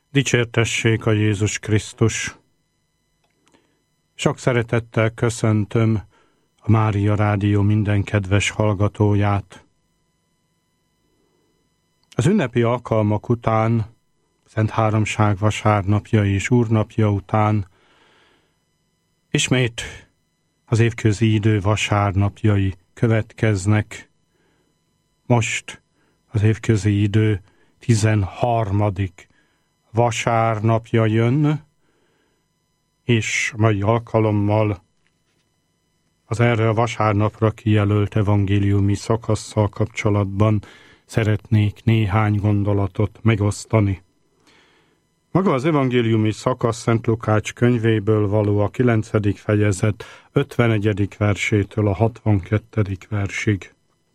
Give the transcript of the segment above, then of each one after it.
Dicsértessék a Jézus Krisztus! Sok szeretettel köszöntöm a Mária Rádió minden kedves hallgatóját. Az ünnepi alkalmak után, Szent Háromság vasárnapja és Úrnapja után ismét az évközi idő vasárnapjai következnek. Most az évközi idő 13. vasárnapja jön, és mai alkalommal az erre a vasárnapra kijelölt evangéliumi szakasszal kapcsolatban szeretnék néhány gondolatot megosztani. Maga az evangéliumi szakasz Szent Lukács könyvéből való a 9. fejezet 51. versétől a 62. versig.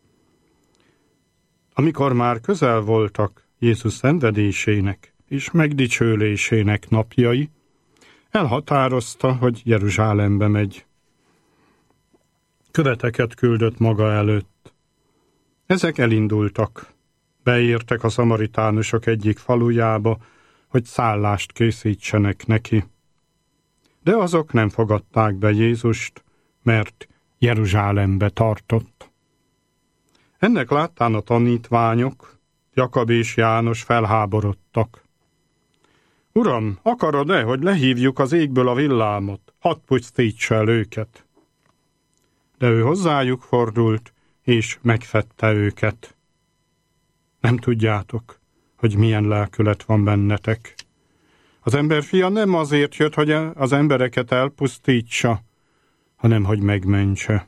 Amikor már közel voltak Jézus szenvedésének és megdicsőlésének napjai, elhatározta, hogy Jeruzsálembe megy. Követeket küldött maga előtt. Ezek elindultak. Beértek a szamaritánusok egyik falujába, hogy szállást készítsenek neki. De azok nem fogadták be Jézust, mert Jeruzsálembe tartott. Ennek láttán a tanítványok, Jakab és János felháborodtak. Uram, akarod-e, hogy lehívjuk az égből a villámot, hadd pusztítsa el őket? De ő hozzájuk fordult, és megfedte őket. Nem tudjátok, hogy milyen lelkület van bennetek. Az emberfia nem azért jött, hogy az embereket elpusztítsa, hanem hogy megmentse.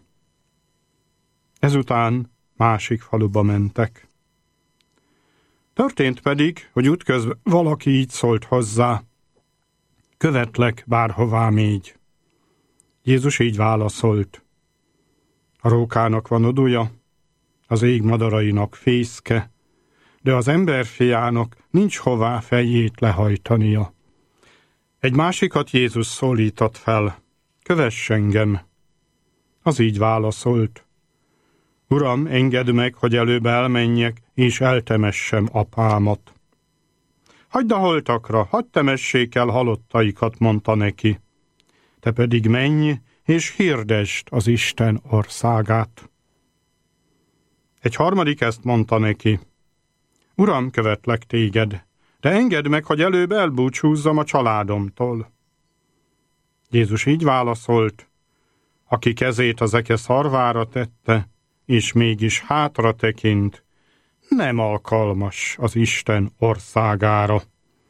Ezután másik faluba mentek. Történt pedig, hogy útközben valaki így szólt hozzá: követlek, bárhová mégy. Jézus így válaszolt: a rókának van odúja, az ég madarainak fészke, de az emberfiának nincs hová fejét lehajtania. Egy másikat Jézus szólított fel: kövess engem. Az így válaszolt: Uram, engedd meg, hogy előbb elmenjek, és eltemessem apámat. Hagyd a holtakra, hadd temessék el halottaikat, mondta neki. Te pedig menj, és hirdesd az Isten országát. Egy harmadik ezt mondta neki: Uram, követlek téged, de engedd meg, hogy előbb elbúcsúzzam a családomtól. Jézus így válaszolt: aki kezét az eke szarvára tette, és mégis hátra tekint, nem alkalmas az Isten országára.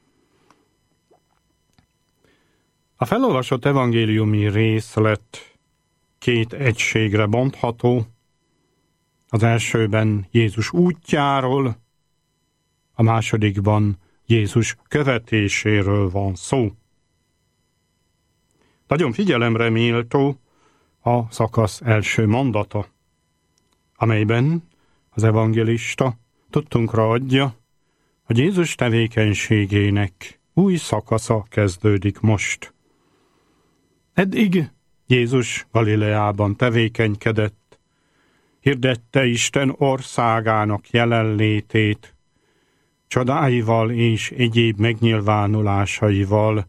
A felolvasott evangéliumi részlet két egységre bontható. Az elsőben Jézus útjáról, a másodikban Jézus követéséről van szó. Nagyon figyelemre méltó a szakasz első mondata, amelyben az evangélista tudtunkra adja, hogy Jézus tevékenységének új szakasza kezdődik most. Eddig Jézus Galileában tevékenykedett, hirdette Isten országának jelenlétét, csodáival és egyéb megnyilvánulásaival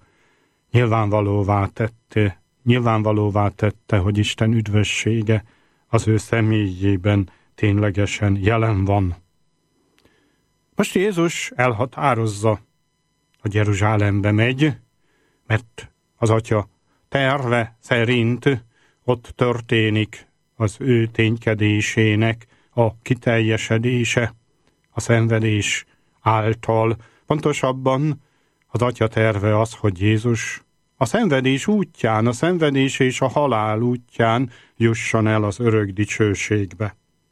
nyilvánvalóvá tette, hogy Isten üdvössége az ő személyében ténylegesen jelen van. Most Jézus elhatározza, hogy Jeruzsálembe megy, mert az Atya terve szerint ott történik az ő ténykedésének a kiteljesedése, a szenvedés által. Pontosabban az Atya terve az, hogy Jézus a szenvedés útján, a szenvedés és a halál útján jusson el az örök dicsőségbe.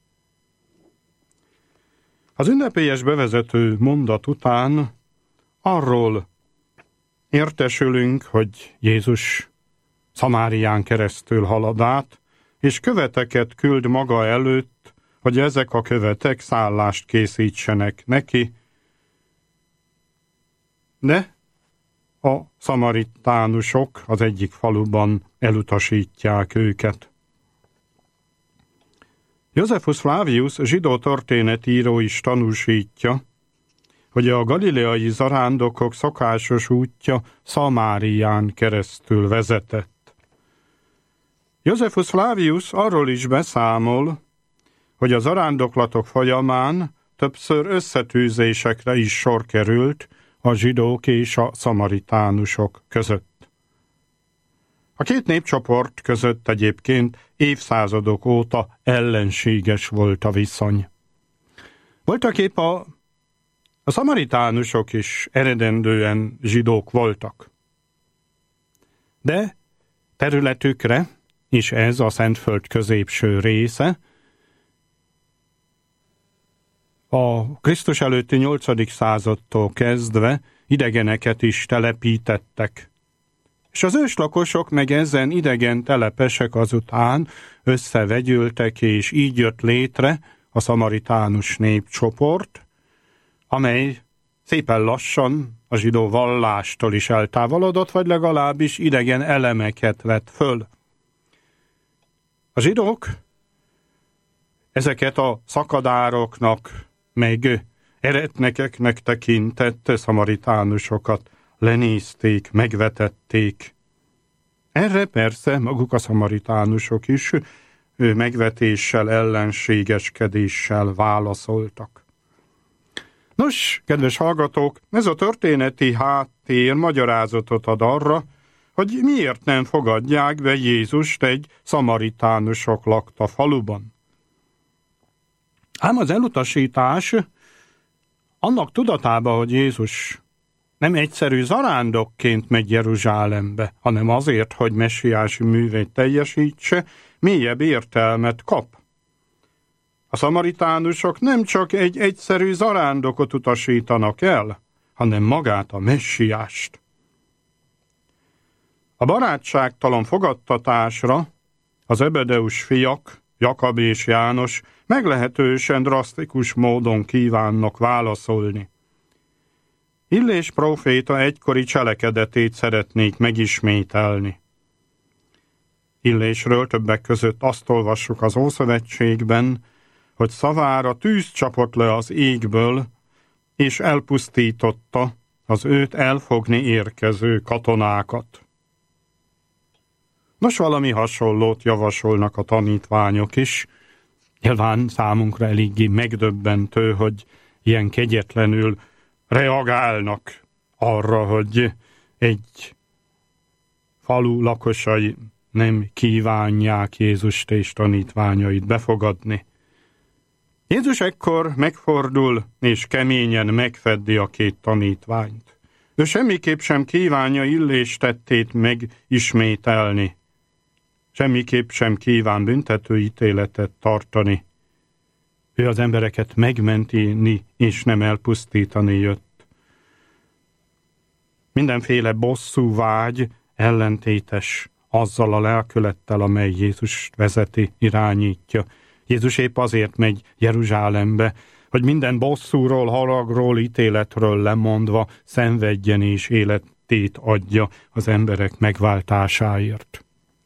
Az ünnepélyes bevezető mondat után arról értesülünk, hogy Jézus Szamárián keresztül halad át, és követeket küld maga előtt, hogy ezek a követek szállást készítsenek neki, de a szamaritánusok az egyik faluban elutasítják őket. Josephus Flavius zsidó történetíró is tanúsítja, hogy a galileai zarándokok szokásos útja Szamárián keresztül vezetett. Josephus Flavius arról is beszámol, hogy a zarándoklatok folyamán többször összetűzésekre is sor került a zsidók és a szamaritánusok között. A két népcsoport között egyébként évszázadok óta ellenséges volt a viszony. Voltaképp a szamaritánusok is eredendően zsidók voltak. De területükre, és ez a Szentföld középső része, a Krisztus előtti 8. századtól kezdve idegeneket is telepítettek. És az őslakosok meg ezen idegen telepesek azután összevegyültek, és így jött létre a szamaritánus népcsoport, amely szépen lassan a zsidó vallástól is eltávolodott, vagy legalábbis idegen elemeket vett föl. A zsidók ezeket a szakadároknak, meg eretnekeknek tekintett szamaritánusokat lenézték, megvetették. Erre persze maguk a szamaritánusok is megvetéssel, ellenségeskedéssel válaszoltak. Nos, kedves hallgatók, ez a történeti háttér magyarázatot ad arra, hogy miért nem fogadják be Jézust egy szamaritánusok lakta faluban. Ám az elutasítás annak tudatába, hogy Jézus nem egyszerű zarándokként megy Jeruzsálembe, hanem azért, hogy messiási művét teljesítse, mélyebb értelmet kap. A szamaritánusok nem csak egy egyszerű zarándokot utasítanak el, hanem magát a messiást. A barátságtalan fogadtatásra a Zebedeus fiak, Jakab és János meglehetősen drasztikus módon kívánnak válaszolni. Illés próféta egykori cselekedetét szeretnék megismételni. Illésről többek között azt olvassuk az Ószövetségben, hogy szavára tűz csapott le az égből, és elpusztította az őt elfogni érkező katonákat. Nos, valami hasonlót javasolnak a tanítványok is. Nyilván számunkra eléggé megdöbbentő, hogy ilyen kegyetlenül reagálnak arra, hogy egy falu lakosai nem kívánják Jézust és tanítványait befogadni. Jézus ekkor megfordul és keményen megfeddi a két tanítványt. Ő semmiképp sem kívánja Illés tettét megismételni. Semmiképp sem kíván büntető ítéletet tartani. Ő az embereket megmenteni és nem elpusztítani jött. Mindenféle bosszúvágy ellentétes azzal a lelkülettel, amely Jézus vezeti, irányítja. Jézus épp azért megy Jeruzsálembe, hogy minden bosszúról, haragról, ítéletről lemondva szenvedjen és életét adja az emberek megváltásáért.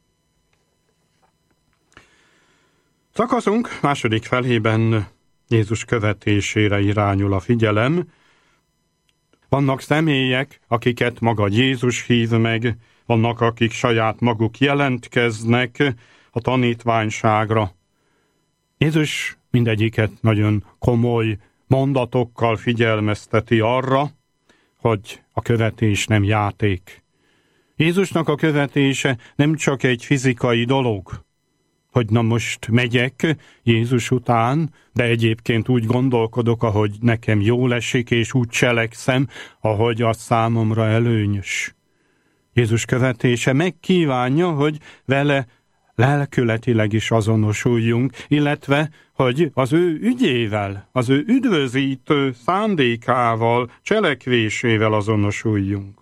Szakaszunk második felében Jézus követésére irányul a figyelem. Vannak személyek, akiket maga Jézus hív meg, vannak, akik saját maguk jelentkeznek a tanítványságra. Jézus mindegyiket nagyon komoly mondatokkal figyelmezteti arra, hogy a követés nem játék. Jézusnak a követése nem csak egy fizikai dolog, hogy na most megyek Jézus után, de egyébként úgy gondolkodok, ahogy nekem jól esik, és úgy cselekszem, ahogy az számomra előnyös. Jézus követése megkívánja, hogy vele lelkületileg is azonosuljunk, illetve, hogy az ő ügyével, az ő üdvözítő szándékával, cselekvésével azonosuljunk.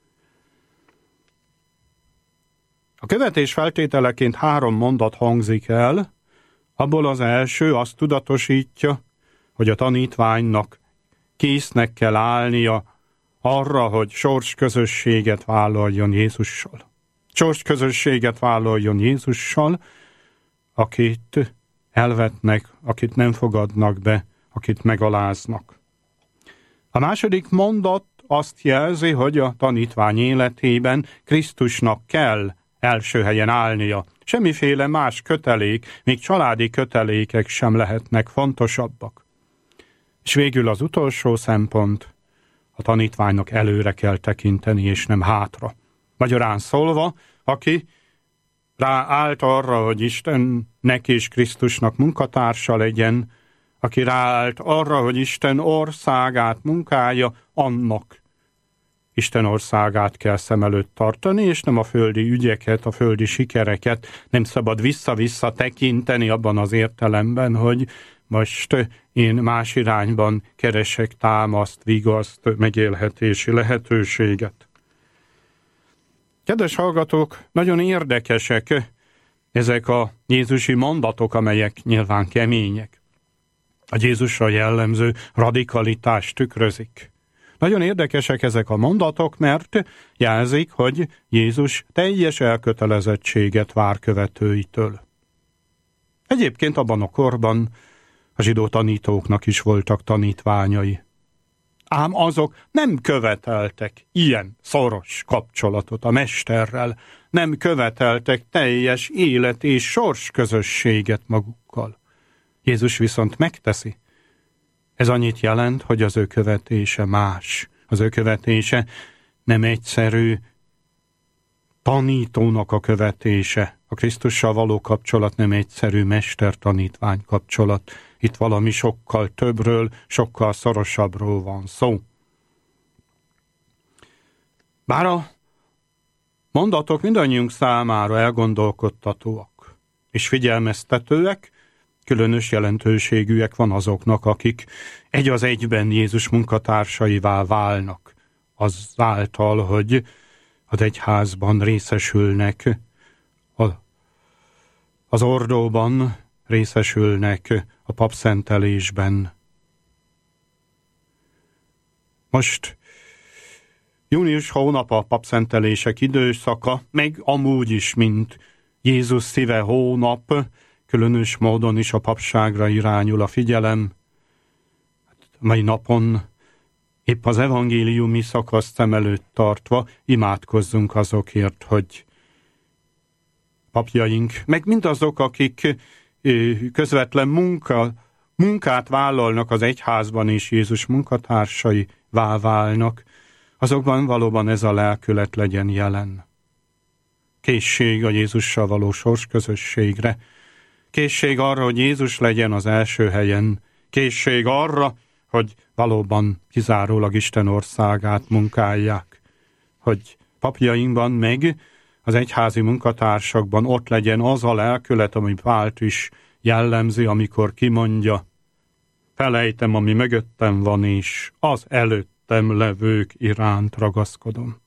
A követés feltételeként 3 mondat hangzik el, abból az első azt tudatosítja, hogy a tanítványnak késznek kell állnia arra, hogy sorsközösséget vállaljon Jézussal. Sorsközösséget vállaljon Jézussal, akit elvetnek, akit nem fogadnak be, akit megaláznak. A második mondat azt jelzi, hogy a tanítvány életében Krisztusnak kell első helyen állnia. Semmiféle más kötelék, még családi kötelékek sem lehetnek fontosabbak. És végül az utolsó szempont, a tanítványnak előre kell tekinteni, és nem hátra. Magyarán szólva, aki ráállt arra, hogy Istennek és Krisztusnak munkatársa legyen, aki ráállt arra, hogy Isten országát munkálja, annak Isten országát kell szem előtt tartani, és nem a földi ügyeket, a földi sikereket. Nem szabad vissza-vissza tekinteni abban az értelemben, hogy most én más irányban keresek támaszt, vigaszt, megélhetési lehetőséget. Kedves hallgatók, nagyon érdekesek ezek a jézusi mondatok, amelyek nyilván kemények. A Jézusra jellemző radikalitást tükrözik. Nagyon érdekesek ezek a mondatok, mert jelzik, hogy Jézus teljes elkötelezettséget vár követőitől. Egyébként abban a korban a zsidó tanítóknak is voltak tanítványai. Ám azok nem követeltek ilyen szoros kapcsolatot a mesterrel, nem követeltek teljes élet és sors közösséget magukkal. Jézus viszont megteszi. Ez annyit jelent, hogy az ő követése más. Az ő követése nem egyszerű tanítónak a követése. A Krisztussal való kapcsolat nem egyszerű mester-tanítvány kapcsolat. Itt valami sokkal többről, sokkal szorosabbról van szó. Bár a mondatok mindannyiunk számára elgondolkodtatóak és figyelmeztetőek, különös jelentőségűek van azoknak, akik egy az egyben Jézus munkatársaivá válnak, azáltal, hogy az egyházban részesülnek, az ordóban részesülnek, a papszentelésben. Most június hónap a papszentelések időszaka, meg amúgy is, mint Jézus szíve hónap, különös módon is a papságra irányul a figyelem. Mai napon épp az evangéliumi szakaszt szem előtt tartva imádkozzunk azokért, hogy papjaink, meg mindazok, akik közvetlen munkát vállalnak az egyházban, és Jézus munkatársaivá válnak, azokban valóban ez a lelkület legyen jelen. Készség a Jézussal való sorsközösségre, készség arra, hogy Jézus legyen az első helyen, készség arra, hogy valóban kizárólag Isten országát munkálják, hogy papjainkban meg az egyházi munkatársakban ott legyen az a lelkület, ami Pált is jellemzi, amikor kimondja, felejtem, ami mögöttem van, és az előttem levők iránt ragaszkodom.